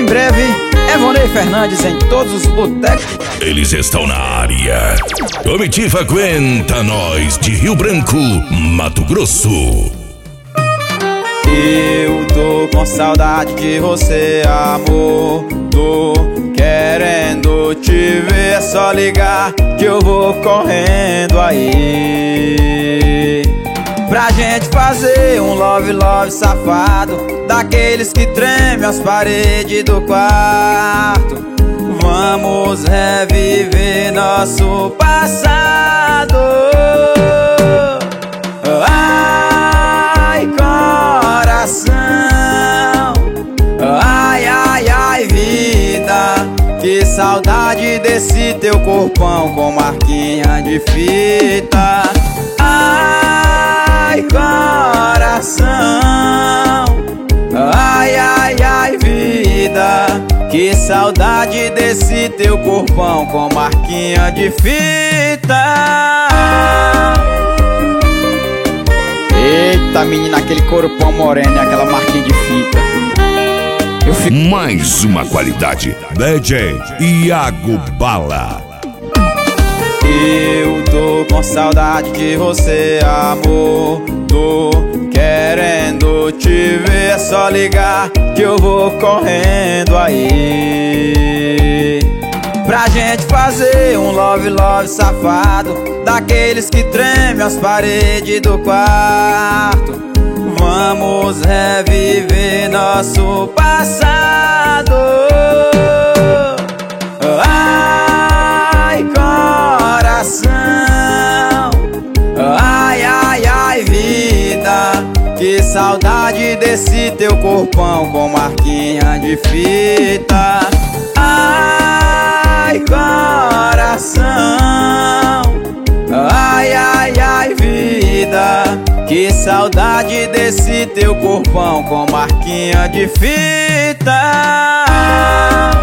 breve, Evonei Fernandes em todos os botecos. Eles estão na área. Comitiva Aguenta Nós de Rio Branco, Mato Grosso. Eu tô com saudade de você, amor. Tô querendo te ver, é só ligar que eu vou correndo aí. Pra gente fazer um love, love safado, daqueles que tremem as paredes do quarto. Vamos reviver nosso passado. Ai, coração. Ai, ai, ai, vida. Que saudade desse teu corpão com marquinha de fita. Ai, coração. Ai, ai, ai, vida. Que saudade desse teu corpão com marquinha de fita. Eita, menina, aquele corpão moreno e aquela marquinha de fita. Eu fico... Mais uma qualidade, DJ Iago Bala. Eu tô com saudade de você, amor. Tô querendo te ver, é só ligar que eu vou correndo aí. Pra gente fazer um love, love safado, daqueles que tremem as paredes do quarto. Vamos reviver nosso passado. Ai, coração. Ai, ai, ai, vida. Que saudade desse teu corpão com marquinha de fita. Ai, coração. Ai, ai, ai, vida. Que saudade desse teu corpão com marquinha de fita.